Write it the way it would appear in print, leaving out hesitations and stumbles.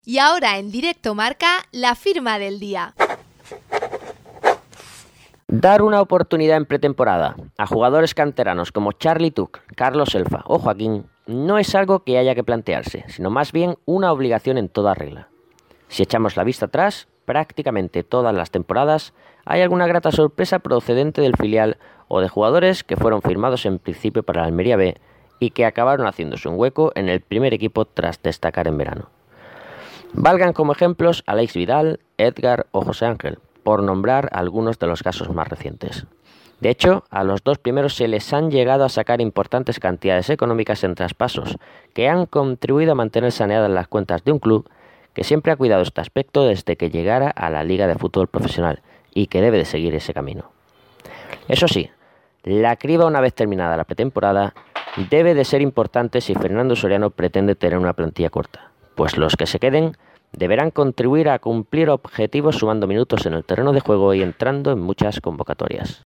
Y ahora en Directo Marca, la firma del día. Dar una oportunidad en pretemporada a jugadores canteranos como Charlie Tuc, Carlos Elfa o Joaquín no es algo que haya que plantearse, sino más bien una obligación en toda regla. Si echamos la vista atrás, prácticamente todas las temporadas hay alguna grata sorpresa procedente del filial o de jugadores que fueron firmados en principio para la Almería B y que acabaron haciéndose un hueco en el primer equipo tras destacar en verano. Valgan como ejemplos Aleix Vidal, Edgar o José Ángel, por nombrar algunos de los casos más recientes. De hecho, a los dos primeros se les han llegado a sacar importantes cantidades económicas en traspasos, que han contribuido a mantener saneadas las cuentas de un club que siempre ha cuidado este aspecto desde que llegara a la Liga de Fútbol Profesional y que debe de seguir ese camino. Eso sí, la criba una vez terminada la pretemporada debe de ser importante si Fernando Soriano pretende tener una plantilla corta, pues los que se queden deberán contribuir a cumplir objetivos sumando minutos en el terreno de juego y entrando en muchas convocatorias.